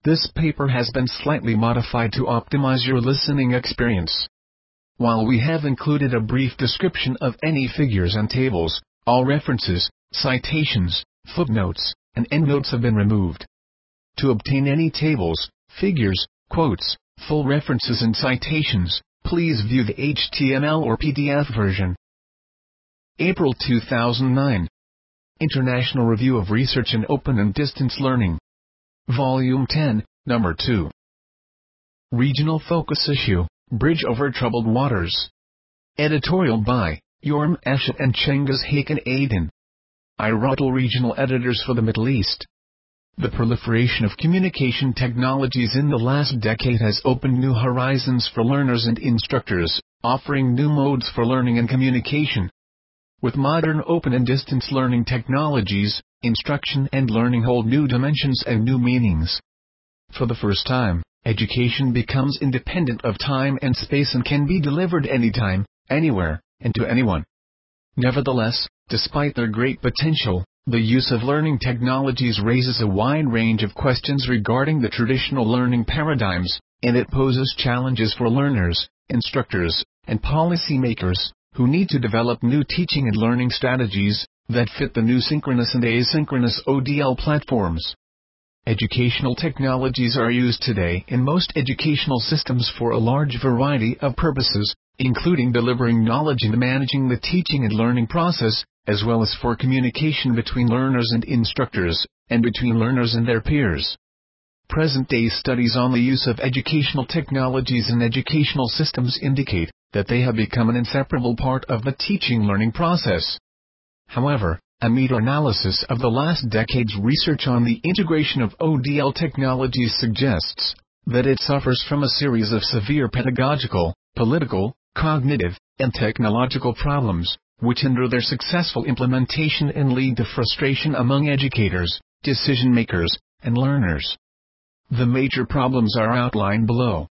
This paper has been slightly modified to optimize your listening experience. While we have included a brief description of any figures and tables, all references, citations, footnotes, and endnotes have been removed. To obtain any tables, figures, quotes, full references and citations, please view the HTML or PDF version. April 2009. International Review of Research in Open and Distance Learning. Volume 10, Number 2. Regional Focus Issue, Bridge Over Troubled Waters. Editorial by Yoram Ashet and Cengiz Hakan Aydin. iRotal Regional Editors for the Middle East. The proliferation of communication technologies in the last decade has opened new horizons for learners and instructors, offering new modes for learning and communication. With modern open and distance learning technologies, instruction and learning hold new dimensions and new meanings. For the first time, education becomes independent of time and space and can be delivered anytime, anywhere, and to anyone. Nevertheless, despite their great potential, the use of learning technologies raises a wide range of questions regarding the traditional learning paradigms, and it poses challenges for learners, instructors, and policymakers, who need to develop new teaching and learning strategies that fit the new synchronous and asynchronous ODL platforms. Educational technologies are used today in most educational systems for a large variety of purposes, including delivering knowledge and managing the teaching and learning process, as well as for communication between learners and instructors, and between learners and their peers. Present-day studies on the use of educational technologies in educational systems indicate that they have become an inseparable part of the teaching-learning process. However, a meta-analysis of the last decade's research on the integration of ODL technologies suggests that it suffers from a series of severe pedagogical, political, cognitive, and technological problems, which hinder their successful implementation and lead to frustration among educators, decision-makers, and learners. The major problems are outlined below.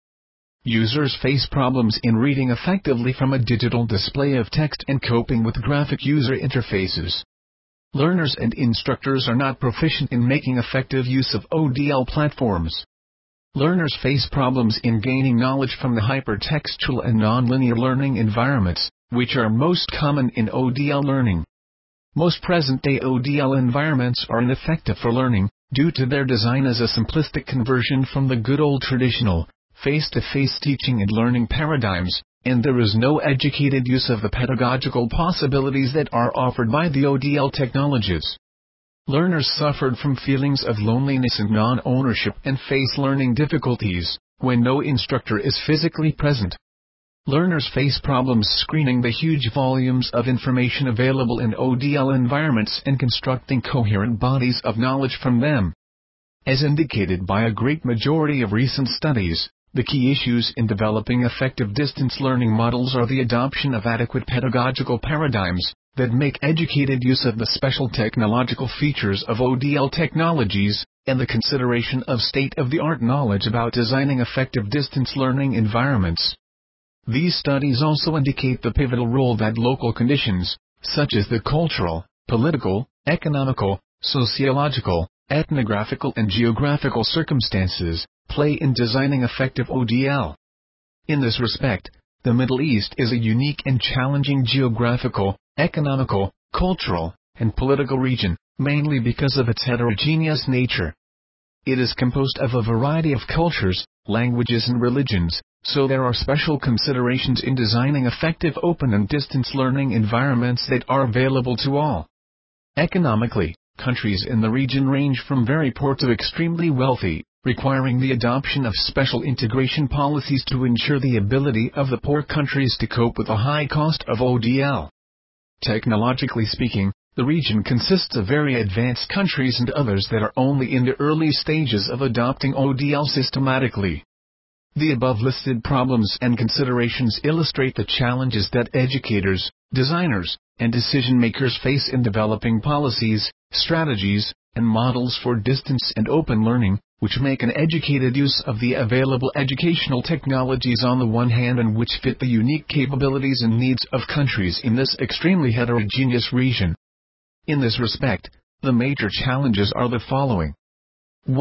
Users face problems in reading effectively from a digital display of text and coping with graphic user interfaces. Learners and instructors are not proficient in making effective use of ODL platforms. Learners face problems in gaining knowledge from the hypertextual and nonlinear learning environments, which are most common in ODL learning. Most present-day ODL environments are ineffective for learning, due to their design as a simplistic conversion from the good old traditional, face-to-face teaching and learning paradigms, and there is no educated use of the pedagogical possibilities that are offered by the ODL technologies. Learners suffered from feelings of loneliness and non-ownership and face learning difficulties when no instructor is physically present. Learners face problems screening the huge volumes of information available in ODL environments and constructing coherent bodies of knowledge from them. As indicated by a great majority of recent studies, the key issues in developing effective distance learning models are the adoption of adequate pedagogical paradigms that make educated use of the special technological features of ODL technologies, and the consideration of state-of-the-art knowledge about designing effective distance learning environments. These studies also indicate the pivotal role that local conditions, such as the cultural, political, economical, sociological, ethnographical and geographical circumstances, play in designing effective ODL. In this respect, the Middle East is a unique and challenging geographical, economical, cultural, and political region, mainly because of its heterogeneous nature. It is composed of a variety of cultures, languages and religions, so there are special considerations in designing effective open and distance learning environments that are available to all. Economically, countries in the region range from very poor to extremely wealthy, requiring the adoption of special integration policies to ensure the ability of the poor countries to cope with the high cost of ODL. Technologically speaking, the region consists of very advanced countries and others that are only in the early stages of adopting ODL systematically. The above-listed problems and considerations illustrate the challenges that educators, designers, and decision-makers face in developing policies, strategies, and models for distance and open learning, which make an educated use of the available educational technologies on the one hand and which fit the unique capabilities and needs of countries in this extremely heterogeneous region. In this respect, the major challenges are the following. 1.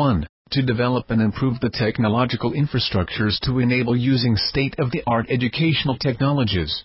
to develop and improve the technological infrastructures to enable using state-of-the-art educational technologies.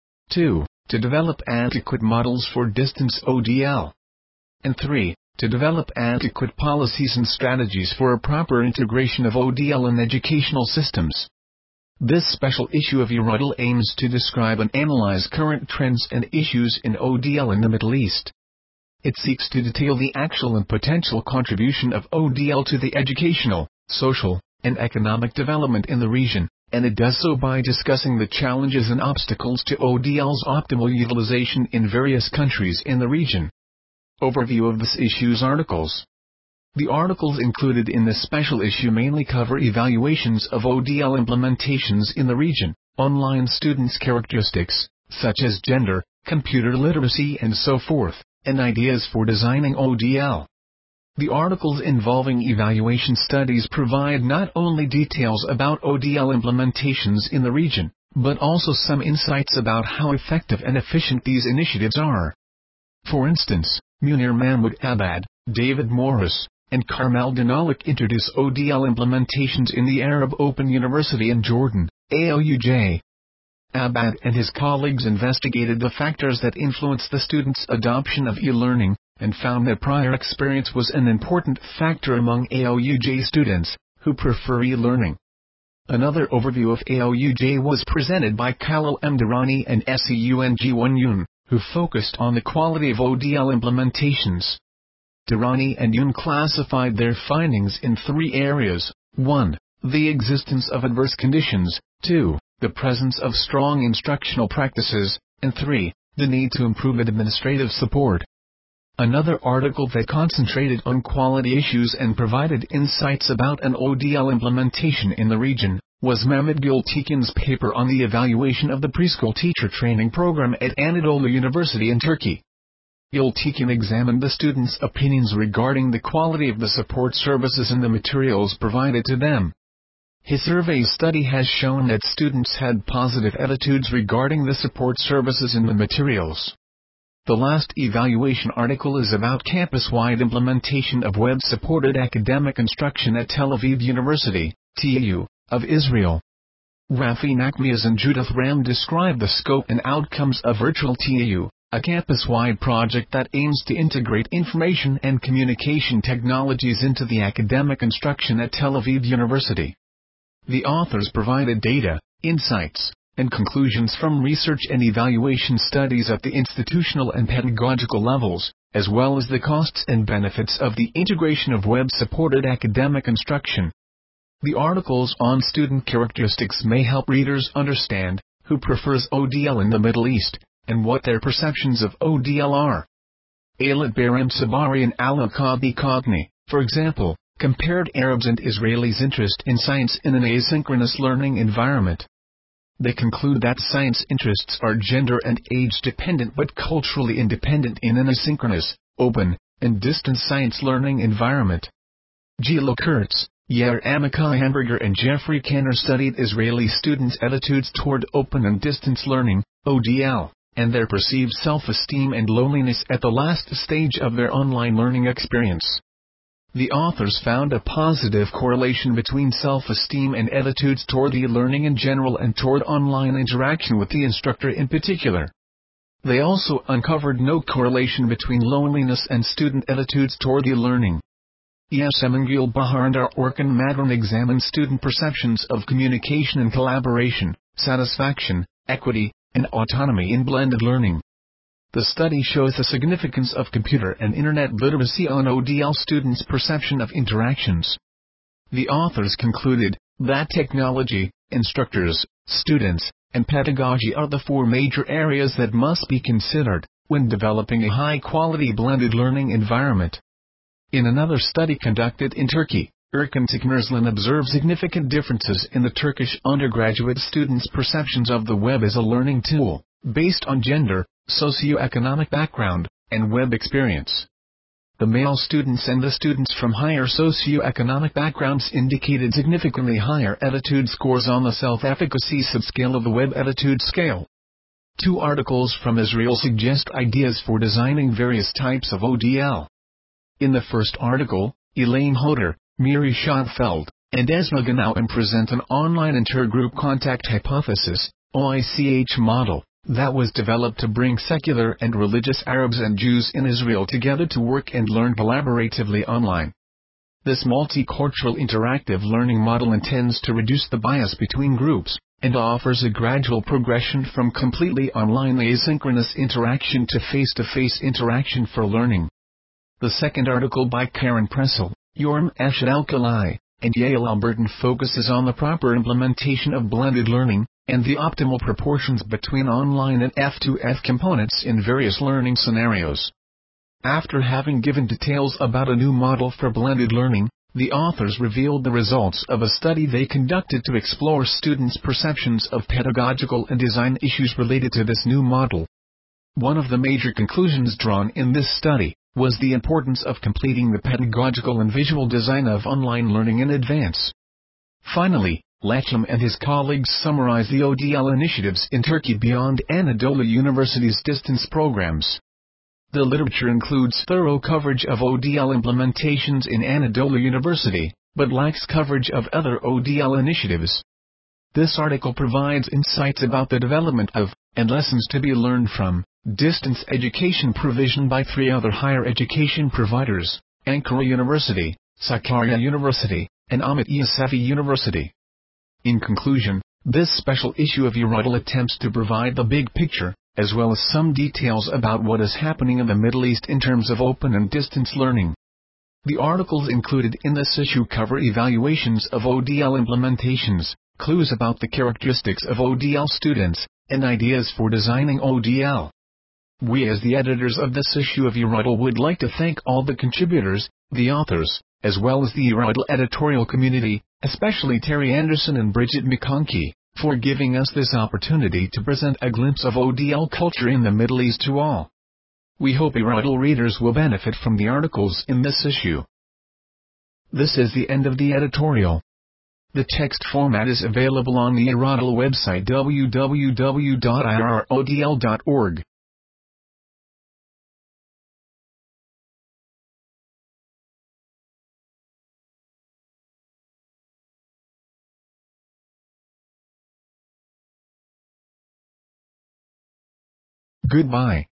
2. To develop adequate models for distance ODL. And 3. To develop adequate policies and strategies for a proper integration of ODL in educational systems. This special issue of Eurudl aims to describe and analyze current trends and issues in ODL in the Middle East. It seeks to detail the actual and potential contribution of ODL to the educational, social, and economic development in the region, and it does so by discussing the challenges and obstacles to ODL's optimal utilization in various countries in the region. Overview of this issue's articles. The articles included in this special issue mainly cover evaluations of ODL implementations in the region, online students' characteristics, such as gender, computer literacy and so forth, and ideas for designing ODL. The articles involving evaluation studies provide not only details about ODL implementations in the region, but also some insights about how effective and efficient these initiatives are. For instance, Munir Mahmoud Abad, David Morris, and Carmel Denalik introduce ODL implementations in the Arab Open University in Jordan, AOUJ. Abad and his colleagues investigated the factors that influence the students' adoption of e-learning, and found that prior experience was an important factor among AOUJ students, who prefer e-learning. Another overview of AOUJ was presented by Khalil M. Durrani and Seung Won Yoon, who focused on the quality of ODL implementations. Durrani and Yoon classified their findings in 3 areas: 1. The existence of adverse conditions, 2. The presence of strong instructional practices, and 3. The need to improve administrative support. Another article that concentrated on quality issues and provided insights about an ODL implementation in the region, was Mehmet Gültekin's paper on the evaluation of the preschool teacher training program at Anadolu University in Turkey. Gültekin examined the students' opinions regarding the quality of the support services and the materials provided to them. His survey study has shown that students had positive attitudes regarding the support services and the materials. The last evaluation article is about campus-wide implementation of web-supported academic instruction at Tel Aviv University, TAU, of Israel. Rafi Nachmias and Judith Ram describe the scope and outcomes of Virtual TAU, a campus-wide project that aims to integrate information and communication technologies into the academic instruction at Tel Aviv University. The authors provided data, insights, and conclusions from research and evaluation studies at the institutional and pedagogical levels, as well as the costs and benefits of the integration of web-supported academic instruction. The articles on student characteristics may help readers understand who prefers ODL in the Middle East, and what their perceptions of ODL are. Ailat Barham Sabari and Al-Aqabi Kogni, for example, compared Arabs and Israelis' interest in science in an asynchronous learning environment. They conclude that science interests are gender and age-dependent but culturally independent in an asynchronous, open, and distance science learning environment. Gila Kurtz, Yair Amichai Hamburger and Jeffrey Kanner studied Israeli students' attitudes toward open and distance learning, ODL, and their perceived self-esteem and loneliness at the last stage of their online learning experience. The authors found a positive correlation between self-esteem and attitudes toward e-learning in general and toward online interaction with the instructor in particular. They also uncovered no correlation between loneliness and student attitudes toward e-learning. Yasemangul Bahar and Orkan Madran examined student perceptions of communication and collaboration, satisfaction, equity, and autonomy in blended learning. The study shows the significance of computer and internet literacy on ODL students' perception of interactions. The authors concluded that technology, instructors, students, and pedagogy are the 4 major areas that must be considered when developing a high-quality blended learning environment. In another study conducted in Turkey, Erkan Tekmirslan observed significant differences in the Turkish undergraduate students' perceptions of the web as a learning tool, based on gender, socioeconomic background, and web experience. The male students and the students from higher socioeconomic backgrounds indicated significantly higher attitude scores on the self-efficacy subscale of the Web Attitude Scale. 2 articles from Israel suggest ideas for designing various types of ODL. In the first article, Elaine Hoder, Miri Schoenfeld, and Esma Gnauem present an online intergroup contact hypothesis, OICH model, that was developed to bring secular and religious Arabs and Jews in Israel together to work and learn collaboratively online. This multicultural interactive learning model intends to reduce the bias between groups, and offers a gradual progression from completely online asynchronous interaction to face-to-face interaction for learning. The second article by Karen Pressel, Yoram Eshad Alkali, and Yael Albertin focuses on the proper implementation of blended learning, and the optimal proportions between online and F2F components in various learning scenarios. After having given details about a new model for blended learning, the authors revealed the results of a study they conducted to explore students' perceptions of pedagogical and design issues related to this new model. One of the major conclusions drawn in this study was the importance of completing the pedagogical and visual design of online learning in advance. Finally, Lacham and his colleagues summarize the ODL initiatives in Turkey beyond Anadolu University's distance programs. The literature includes thorough coverage of ODL implementations in Anadolu University, but lacks coverage of other ODL initiatives. This article provides insights about the development of, and lessons to be learned from, distance education provision by 3 other higher education providers, Ankara University, Sakarya University, and Ahmet Yesevi University. In conclusion, this special issue of Eurodel attempts to provide the big picture, as well as some details about what is happening in the Middle East in terms of open and distance learning. The articles included in this issue cover evaluations of ODL implementations, clues about the characteristics of ODL students, and ideas for designing ODL. We as the editors of this issue of Eurodel would like to thank all the contributors, the authors, as well as the Eurodel editorial community, especially Terry Anderson and Bridget McConkie, for giving us this opportunity to present a glimpse of ODL culture in the Middle East to all. We hope Eurodel readers will benefit from the articles in this issue. This is the end of the editorial. The text format is available on the Eurodel website www.irodl.org. Goodbye.